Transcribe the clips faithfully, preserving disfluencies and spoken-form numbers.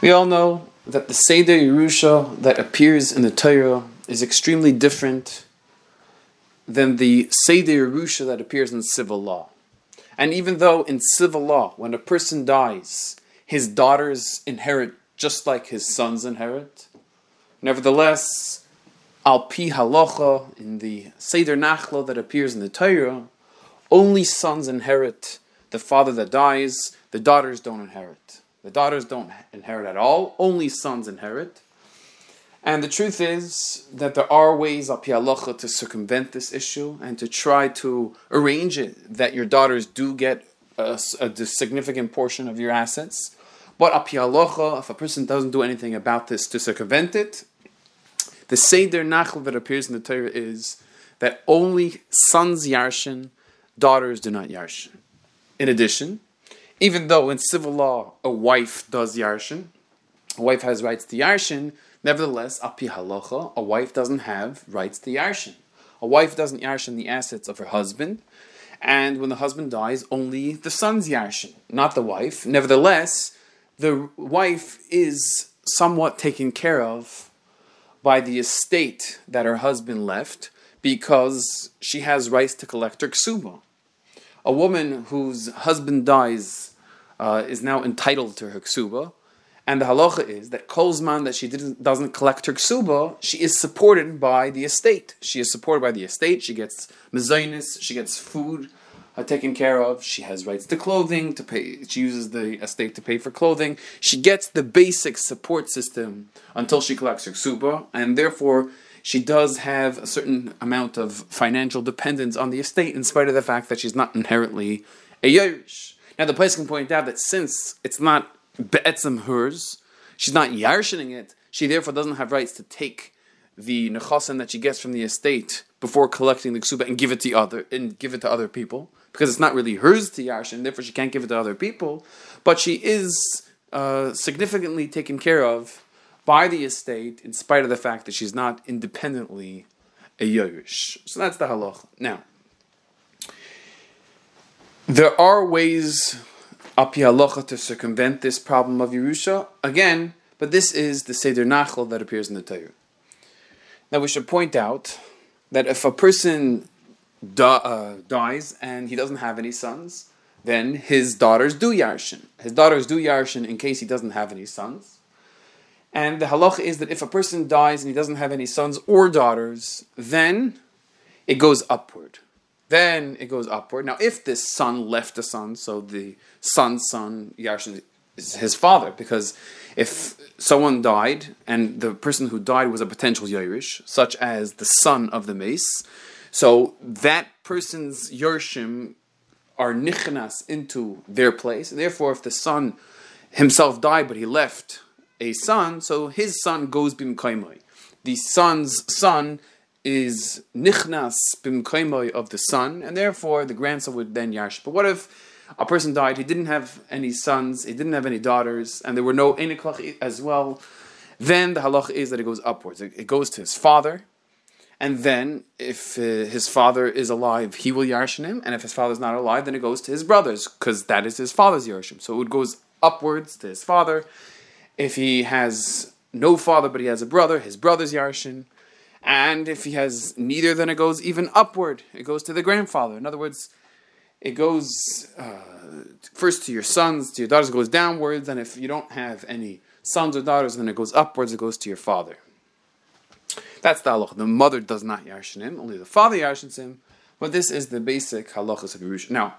We all know that the Seder Yerusha that appears in the Torah is extremely different than the Seder Yerusha that appears in civil law. And even though in civil law, when a person dies, his daughters inherit just like his sons inherit, nevertheless, al pi halacha, in the Seder Nachla that appears in the Torah, only sons inherit the father that dies, the daughters don't inherit. The daughters don't inherit at all, only sons inherit. And the truth is that there are ways, al pi halacha, to circumvent this issue and to try to arrange it that your daughters do get a, a significant portion of your assets. But al pi halacha, if a person doesn't do anything about this to circumvent it, the Seder Nachla that appears in the Torah is that only sons yarshin, daughters do not yarshin. In addition, even though in civil law a wife does yarshin, a wife has rights to yarshin, nevertheless, al pi halacha, a wife doesn't have rights to yarshin. A wife doesn't yarshin the assets of her husband, and when the husband dies, only the sons yarshin, not the wife. Nevertheless, the wife is somewhat taken care of by the estate that her husband left because she has rights to collect her ksuba. A woman whose husband dies uh, is now entitled to her ksuba, and the halacha is that kol zman that she didn't, doesn't collect her ksuba, she is supported by the estate. She is supported by the estate. She gets mezainis, she gets food uh, taken care of. She has rights to clothing, to pay. She uses the estate to pay for clothing. She gets the basic support system until she collects her ksuba, and therefore she does have a certain amount of financial dependence on the estate, in spite of the fact that she's not inherently a Yerush. Now, the place can point out that since it's not be'etzem hers, she's not yarshining it, she therefore doesn't have rights to take the nechasim that she gets from the estate before collecting the ksuba and give it to other and give it to other people, because it's not really hers to yarshin, therefore she can't give it to other people. But she is uh, significantly taken care of by the estate, in spite of the fact that she's not independently a Yerush. So that's the halacha. Now, there are ways al pi halacha to circumvent this problem of Yerusha, again, but this is the Seder Nachal that appears in the Torah. Now, we should point out that if a person di- uh, dies and he doesn't have any sons, then his daughters do yarshin. His daughters do yarshin in case he doesn't have any sons. And the halacha is that if a person dies and he doesn't have any sons or daughters, then it goes upward. Then it goes upward. Now, if this son left a son, so the son's son, Yarshin, is his father, because if someone died and the person who died was a potential Yerush, such as the son of the mace, so that person's Yershim are nichnas into their place. And therefore, if the son himself died but he left a son, so his son goes bimkaimai. The son's son is nichnas bimkaimai of the son, and therefore the grandson would then yarsh. But what if a person died, he didn't have any sons, he didn't have any daughters, and there were no eniklach as well? Then the halach is that it goes upwards. It, it goes to his father, and then if uh, his father is alive, he will yarshin him, and if his father's not alive, then it goes to his brothers, because that is his father's yarshim. So it goes upwards to his father. If he has no father but he has a brother, his brother's yarshin. And if he has neither, then it goes even upward. It goes to the grandfather. In other words, it goes uh, first to your sons, to your daughters, it goes downwards. And if you don't have any sons or daughters, then it goes upwards, it goes to your father. That's the halacha. The mother does not yarshin him, only the father yarshins him. But this is the basic halachas of Yerusha. Now,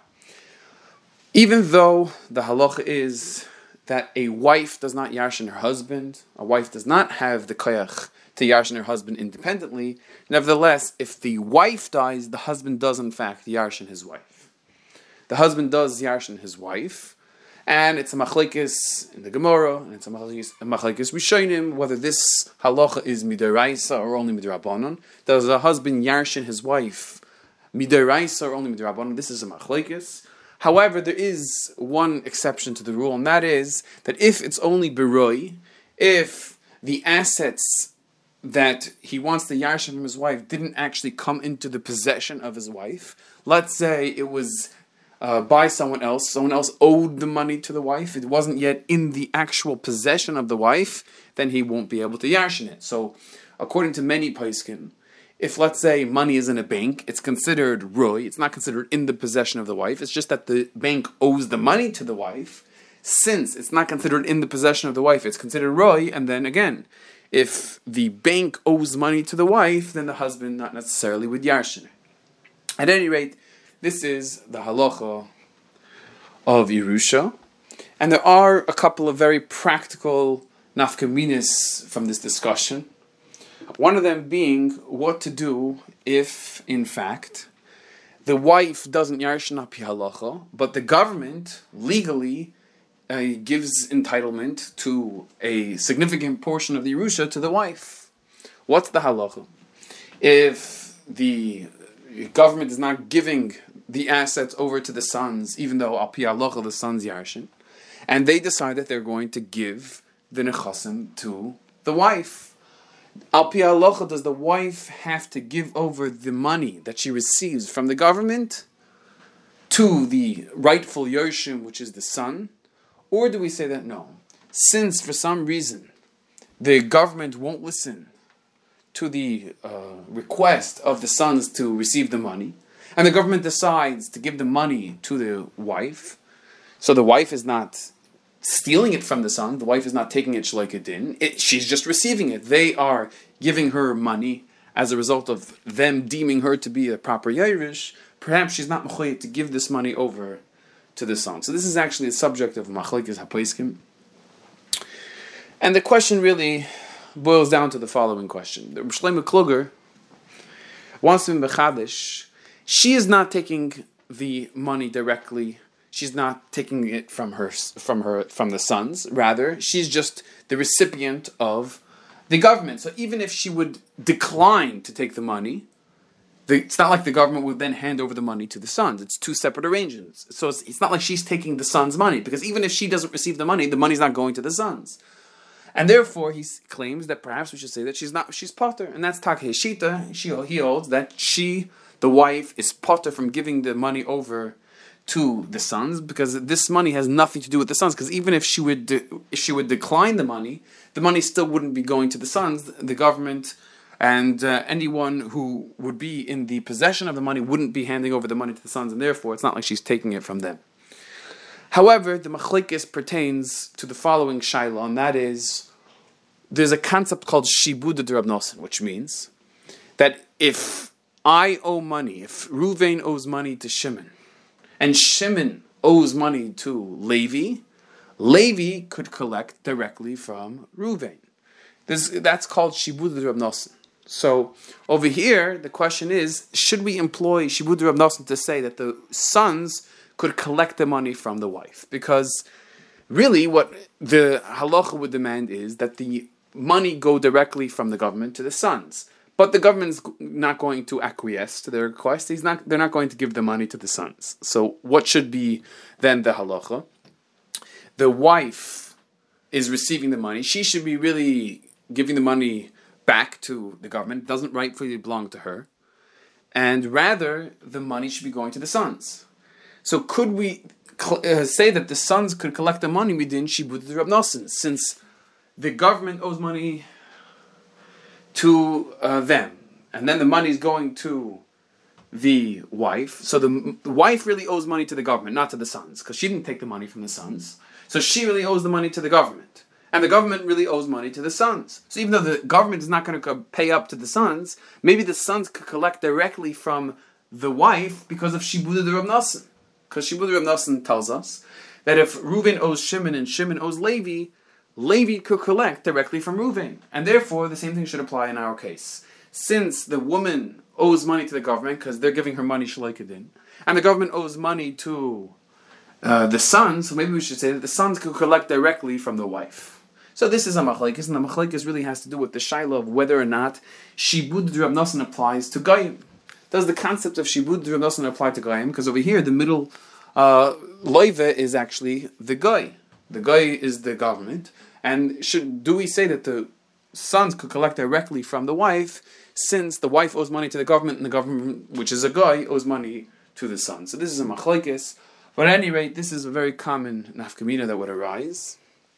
even though the halacha is that a wife does not yarshin her husband, a wife does not have the koyach to yarshin her husband independently, nevertheless, if the wife dies, the husband does in fact yarshin his wife. The husband does yarshin his wife, and it's a machlekes in the Gemara, and it's a machlekes, a machlekes rishonim, whether this halacha is midaraisa or only midarabanan. Does a husband yarshin his wife midaraisa or only midarabanan? This is a machlekes. However, there is one exception to the rule, and that is that if it's only beroi, if the assets that he wants to yarshin from his wife didn't actually come into the possession of his wife, let's say it was uh, by someone else. Someone else owed the money to the wife. It wasn't yet in the actual possession of the wife. Then he won't be able to yarshin it. So, according to many poskim, if, let's say, money is in a bank, it's considered roy. It's not considered in the possession of the wife. It's just that the bank owes the money to the wife. Since it's not considered in the possession of the wife, it's considered roy. And then again, if the bank owes money to the wife, then the husband not necessarily would yarshin. At any rate, this is the halacha of Yerusha. And there are a couple of very practical nafkaminis from this discussion. One of them being what to do if, in fact, the wife doesn't yarshin api halacha, but the government legally uh, gives entitlement to a significant portion of the Yerusha to the wife. What's the halacha? If the government is not giving the assets over to the sons, even though api halacha the sons yarshin, and they decide that they're going to give the nechasim to the wife. Al pi halacha, does the wife have to give over the money that she receives from the government to the rightful Yoshim, which is the son? Or do we say that no? Since for some reason the government won't listen to the uh, request of the sons to receive the money, and the government decides to give the money to the wife, so the wife is not stealing it from the son, the wife is not taking it shleikadin, it, she's just receiving it. They are giving her money as a result of them deeming her to be a proper Yerush. Perhaps she's not mechoyet to give this money over to the son. So this is actually a subject of machlekes haposkim. And the question really boils down to the following question. The Shlomo Kluger wants to be mechadish. She is not taking the money directly. She's not taking it from her, from her, from the sons. Rather, she's just the recipient of the government. So even if she would decline to take the money, the, it's not like the government would then hand over the money to the sons. It's two separate arrangements. So it's, it's not like she's taking the sons' money, because even if she doesn't receive the money, the money's not going to the sons. And therefore, he claims that perhaps we should say that she's not, she's potter, and that's Takei Shita. She he holds that she, the wife, is potter from giving the money over to the sons, because this money has nothing to do with the sons. Because even if she would de- if she would decline the money, the money still wouldn't be going to the sons. The government and uh, anyone who would be in the possession of the money wouldn't be handing over the money to the sons, and therefore it's not like she's taking it from them. However, the machlekes pertains to the following shaila, and that is, there's a concept called shibud d'Rabnosan, which means that if I owe money, if Ruvain owes money to Shimon, and Shimon owes money to Levi, Levi could collect directly from Ruvain. This, that's called shibud d'Rabnosan. So over here, the question is, should we employ shibud d'Rabnosan to say that the sons could collect the money from the wife? Because really what the halacha would demand is that the money go directly from the government to the sons. But the government's not going to acquiesce to their request. He's not, they're not going to give the money to the sons. So what should be then the halacha? The wife is receiving the money. She should be really giving the money back to the government. It doesn't rightfully belong to her. And rather, the money should be going to the sons. So could we uh, say that the sons could collect the money within shibud d'Rabnosan, since the government owes money to uh, them, and then the money is going to the wife. So the, the wife really owes money to the government, not to the sons, because she didn't take the money from the sons. So she really owes the money to the government, and the government really owes money to the sons. So even though the government is not going to pay up to the sons, maybe the sons could collect directly from the wife because of shibud d'Rabnosan. Because shibud d'Rabnosan tells us that if Reuven owes Shimon and Shimon owes Levi, Levi could collect directly from Reuven. And therefore, the same thing should apply in our case. Since the woman owes money to the government, because they're giving her money shleikadin, and the government owes money to uh, the sons, so maybe we should say that the sons could collect directly from the wife. So this is a machlekes, and the machlekes really has to do with the shaila of whether or not shibud d'Rabnosan applies to goyim. Does the concept of shibud d'Rabnosan apply to goyim? Because over here, the middle uh, loive is actually the goy. The goy is the government. And should do we say that the sons could collect directly from the wife, since the wife owes money to the government, and the government, which is a goy, owes money to the son? So this is a machlekes But at any rate, this is a very common nafkamina that would arise.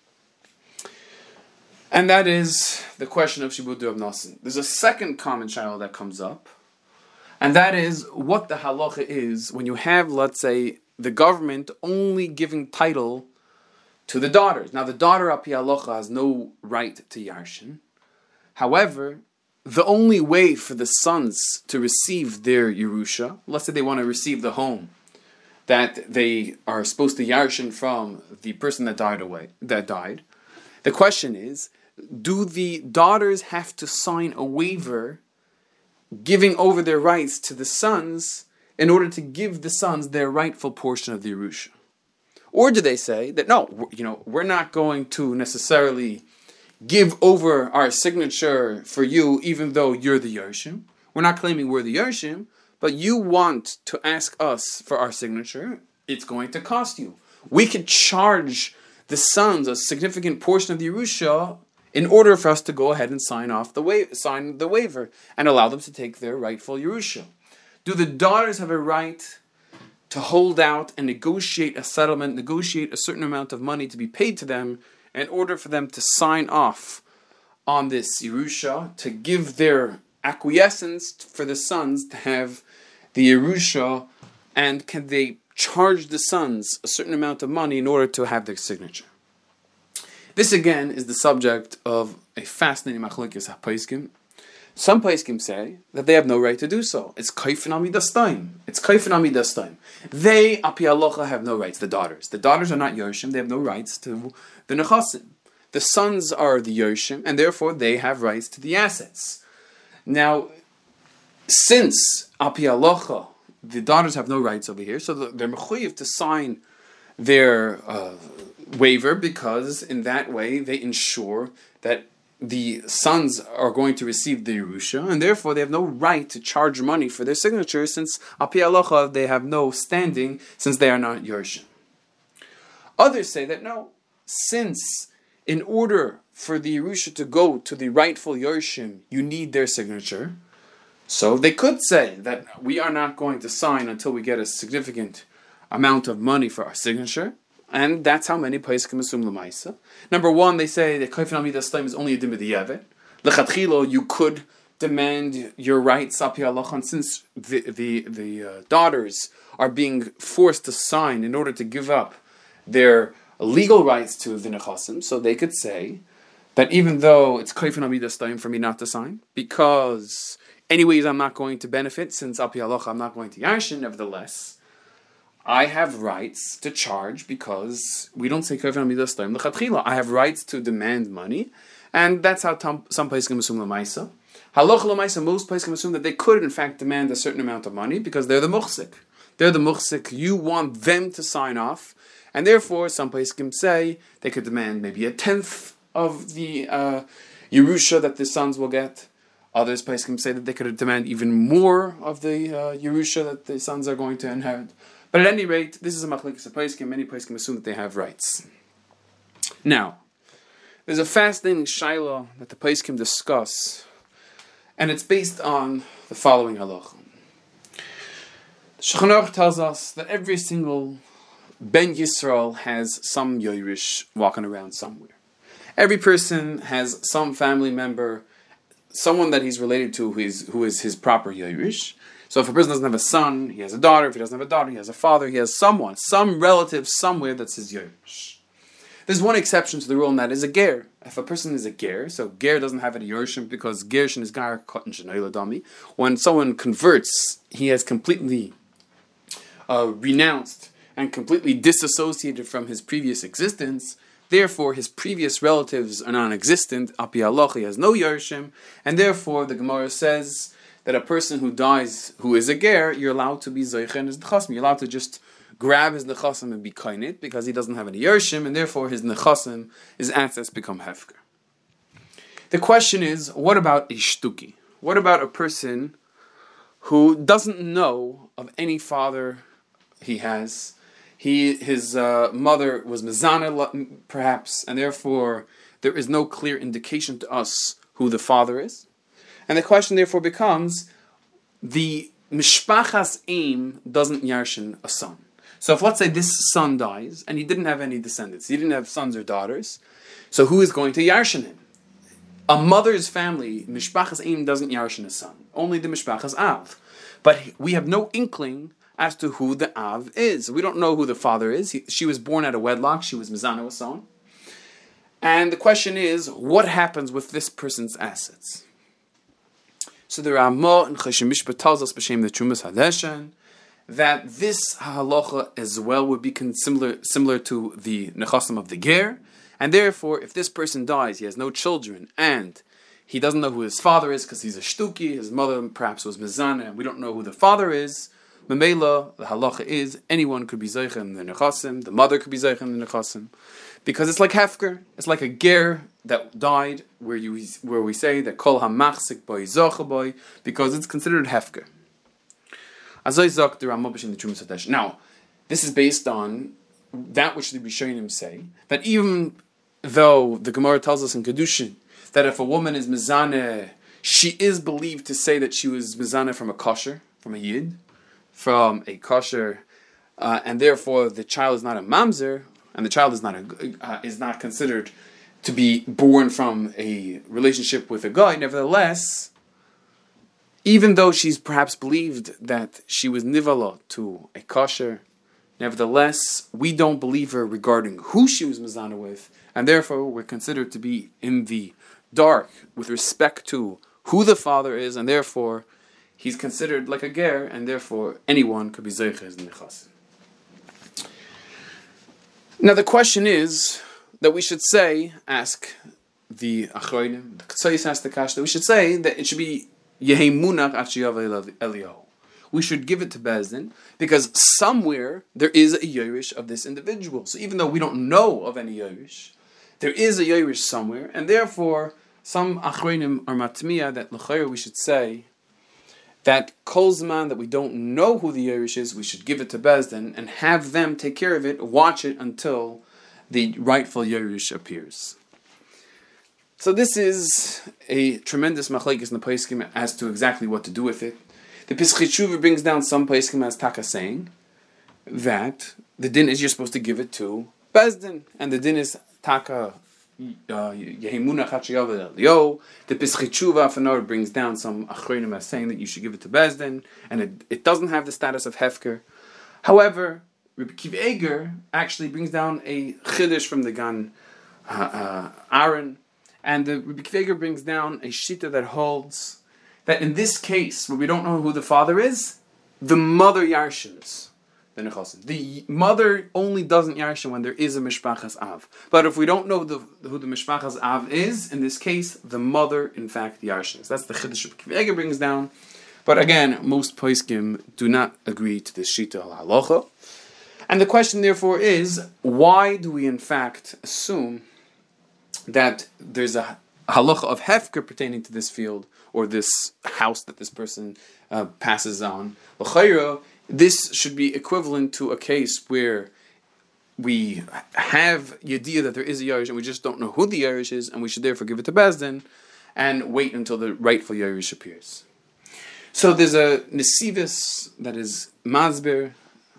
And that is the question of Shibud Rav Nosson. There's a second common shaila that comes up, and that is what the halacha is when you have, let's say, the government only giving title to the daughters. Now, the daughter api halacha has no right to yarshin. However, the only way for the sons to receive their Yerusha, let's say they want to receive the home that they are supposed to yarshin from the person that died away, that died. The question is, do the daughters have to sign a waiver giving over their rights to the sons in order to give the sons their rightful portion of the Yerusha? Or do they say that no, you know, we're not going to necessarily give over our signature for you even though you're the Yershim. We're not claiming we're the Yershim, but you want to ask us for our signature, it's going to cost you. We could charge the sons a significant portion of the Yerusha in order for us to go ahead and sign off the wa- sign the waiver and allow them to take their rightful Yerusha. Do the daughters have a right to hold out and negotiate a settlement, negotiate a certain amount of money to be paid to them in order for them to sign off on this Yerusha, to give their acquiescence for the sons to have the Yerusha, and can they charge the sons a certain amount of money in order to have their signature? This again is the subject of a fascinating machlokes hapaiskim. Some paiskim say that they have no right to do so. It's kaifin amidas time. It's kaifin amidas time. They, api halacha, have no rights. The daughters. The daughters are not Yershim. They have no rights to the nechasim. The sons are the Yershim, and therefore they have rights to the assets. Now, since api halacha, the daughters have no rights over here, so they're mechuyev to sign their uh, waiver, because in that way they ensure that the sons are going to receive the Yerusha, and therefore they have no right to charge money for their signature, since api halacha they have no standing, since they are not Yerusha. Others say that no, since in order for the Yerusha to go to the rightful Yershim, you need their signature, so they could say that we are not going to sign until we get a significant amount of money for our signature. And that's how many paiskim assume l'maisa. Number one, they say that kaifin amidas time is only a dim b'diavad. Lechatchilo, you could demand your rights api halacha, and since the the the uh, daughters are being forced to sign in order to give up their legal rights to the nechasim, so they could say that even though it's kaifin amidas time for me not to sign, because anyways I'm not going to benefit, since api halacha I'm not going to yarshin, nevertheless I have rights to charge, because we don't say kaifin amidas time l'chatchila. I have rights to demand money, and that's how tom, some paiskim assume l'maisa. Halacha l'maisa, most paiskim assume that they could in fact demand a certain amount of money, because they're the muchsik. They're the muchsik. You want them to sign off, and therefore some paiskim say they could demand maybe a tenth of the uh, Yerusha that the sons will get. Others paiskim say that they could demand even more of the uh, Yerusha that the sons are going to inherit. But at any rate, this is a machlokes paiskim. Many paiskim assume that they have rights. Now, there's a fascinating shaila that the paiskim discuss, and it's based on the following halacha. The Shulchan Aruch tells us that every single Ben Yisrael has some Yerush walking around somewhere. Every person has some family member, someone that he's related to who is, who is his proper Yerush. So if a person doesn't have a son, he has a daughter. If he doesn't have a daughter, he has a father. He has someone, some relative somewhere that's his Yerush. There's one exception to the rule, and that is a ger. If a person is a ger, so ger doesn't have any Yerushim, because gershin is gar katan shenayla dami. When someone converts, he has completely uh, renounced and completely disassociated from his previous existence. Therefore, his previous relatives are non-existent. Api halacha, he has no Yerushim, and therefore the Gemara says that a person who dies, who is a ger, you're allowed to be zoichen his nechasim. You're allowed to just grab his nechasim and be kainit, because he doesn't have any yershim, and therefore his nechasim, his assets become hefker. The question is, what about a shtuki? What about a person who doesn't know of any father he has? He, his uh, mother was mezana, perhaps, and therefore there is no clear indication to us who the father is. And the question therefore becomes, the mishpachas aim doesn't yarshin a son. So if, let's say, this son dies, and he didn't have any descendants, he didn't have sons or daughters, so who is going to yarshin him? A mother's family, Mishpachas Im, doesn't yarshin a son. Only the Mishpachas Av. But we have no inkling as to who the Av is. We don't know who the father is. He, she was born out of wedlock. She was Mizana son. And the question is, what happens with this person's assets? So the Ramah in Choshen Mishpat tells us b'shem the Trumas Hadeshen that this halacha as well would be similar similar to the nechasim of the ger, and therefore, if this person dies, he has no children, and he doesn't know who his father is because he's a shtuki, his mother perhaps was mizana, and we don't know who the father is. Memela, the halacha is anyone could be zeicha in the nechasim, the mother could be zeicha in the nechasim, because it's like hefker, it's like a ger that died, where you where we say that kol hamachzik boy zocha boy, because it's considered hefker. Now, this is based on that which the Rishonim say, that even though the Gemara tells us in Kedushin that if a woman is mizaneh, she is believed to say that she was mizaneh from a kosher, from a yid, from a kosher, uh, and therefore the child is not a mamzer, and the child is not a, uh, is not considered to be born from a relationship with a guy. Nevertheless, even though she's perhaps believed that she was nivala to a kosher, nevertheless, we don't believe her regarding who she was mizana with, and therefore we're considered to be in the dark with respect to who the father is, and therefore he's considered like a ger, and therefore anyone could be zeiches in nechas. Now the question is that we should say, ask the achronim, the Ketzos asked the kash, that we should say that it should be Yehi Munach Achiyav Eliyahu. We should give it to Bezdin because somewhere there is a Yerush of this individual. So even though we don't know of any Yerush, there is a Yerush somewhere, and therefore some Achronim are matmiya that l'chayr we should say that kol zman that we don't know who the Yerush is, we should give it to Bezdin and have them take care of it, watch it until the rightful Yerush appears. So this is a tremendous machlekes in the Poskim as to exactly what to do with it. The Pischei Teshuva brings down some Poskim as Taka saying that the din is you're supposed to give it to Bezdin, and the din is Taka Yehemuna Chachayav Elio. The Pischei Teshuva Afanor brings down some Achronim as saying that you should give it to Bezdin, and it, it doesn't have the status of Hefker. However, Rabbi Kiva Eger actually brings down a Chiddush from the Gan uh, uh, Aaron. And the Rabbi Kiva Eger brings down a shita that holds that in this case, where we don't know who the father is, the mother yarshins the nechasim. The mother only doesn't yarshin when there is a mishpachas av. But if we don't know the, who the mishpachas av is, in this case, the mother in fact yarshins. That's the chiddush Rabbi Kiva Eger brings down. But again, most poskim do not agree to this shita al halacha. And the question therefore is, why do we in fact assume that there's a halacha of hefker pertaining to this field or this house that this person uh, passes on? L'chayra, this should be equivalent to a case where we have the idea that there is a Yerush and we just don't know who the Yerush is, and we should therefore give it to Bezdin and wait until the rightful Yerush appears. So there's a nesivis that is mazber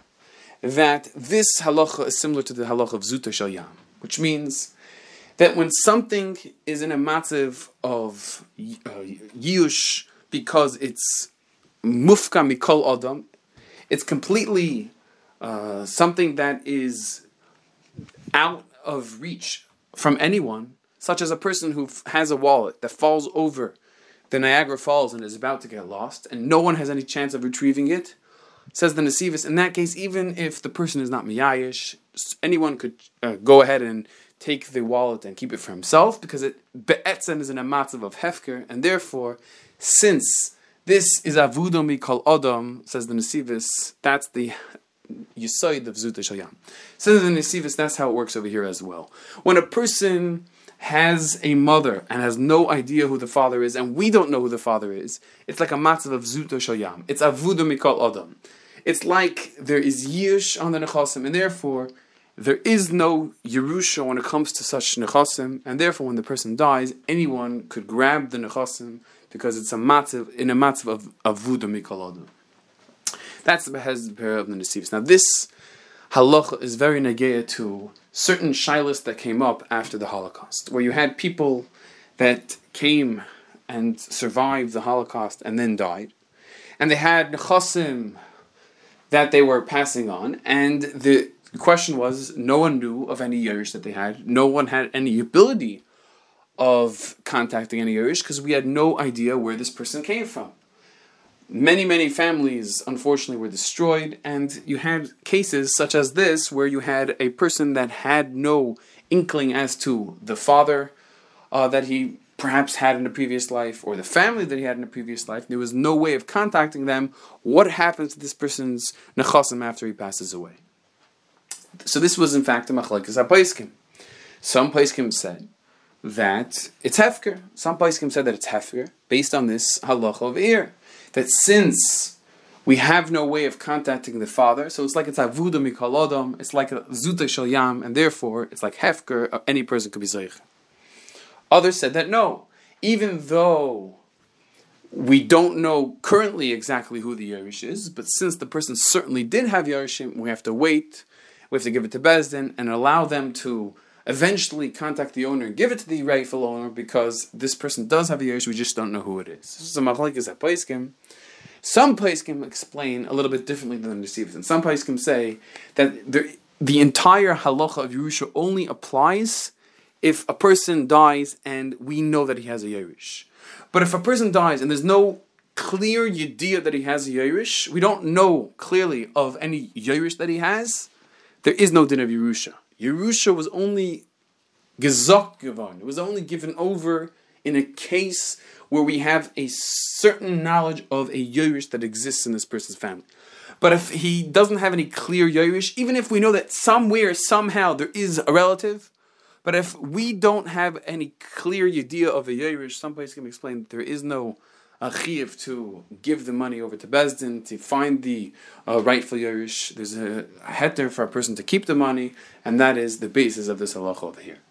that this halacha is similar to the halacha of Zuta Shel Yam, which means that when something is in a matziv of uh, yush because it's mufka mikol adam, it's completely uh, something that is out of reach from anyone, such as a person who f- has a wallet that falls over the Niagara Falls and is about to get lost, and no one has any chance of retrieving it. Says the Nesivis, in that case, even if the person is not miyayish, anyone could uh, go ahead and take the wallet and keep it for himself, because it be'etzem is in a matzav of hefker, and therefore, since this is avudo mikol adam, says the Nesivis, that's the yisoid of Zuta Shel Yam. Says the Nesivis, that's how it works over here as well. When a person has a mother and has no idea who the father is, and we don't know who the father is, it's like a matzav of Zuta Shel Yam. It's avudo mikol adam. It's like there is yish on the nechasim, and therefore there is no Yerusha when it comes to such nechasim, and therefore when the person dies, anyone could grab the nechasim because it's a matzav in a matzav of avuda mikol adam. That's the behezber of the Nesivis. Now this halacha is very negeya to certain shilas that came up after the Holocaust, where you had people that came and survived the Holocaust and then died, and they had nechasim that they were passing on, and the question was, no one knew of any yerush that they had, no one had any ability of contacting any yerush, because we had no idea where this person came from. Many, many families, unfortunately, were destroyed, and you had cases such as this, where you had a person that had no inkling as to the father uh, that he perhaps had in a previous life, or the family that he had in a previous life. There was no way of contacting them. What happens to this person's nechasim after he passes away? So this was, in fact, a machlekes hapaiskim. Some paiskim said that it's hefker. Some paiskim said that it's hefker, based on this halacha of ir, that since we have no way of contacting the father, so it's like it's avuda mikol adam, it's like a zuta shel yam, and therefore it's like hefker, any person could be zeich. Others said that no, even though we don't know currently exactly who the yerush is, but since the person certainly did have yerushim, we have to wait, we have to give it to Beis Din, and allow them to eventually contact the owner and give it to the rightful owner, because this person does have a yerush, we just don't know who it is. So machlekes hapaiskim. Some paiskim explain a little bit differently than the Sivs, and some paiskim say that the, the entire halacha of Yerusha only applies if a person dies and we know that he has a yerush. But if a person dies and there's no clear yediyah that he has a yerush, we don't know clearly of any yerush that he has, there is no din of Yerusha. Yerusha was only gezok givan. It was only given over in a case where we have a certain knowledge of a yerush that exists in this person's family. But if he doesn't have any clear yerush, even if we know that somewhere, somehow, there is a relative, but if we don't have any clear idea of a yerush, some place can explain that there is no uh, chiyuv to give the money over to Beis Din to find the uh, rightful yerush. There's a heter for a person to keep the money, and that is the basis of this halacha over here.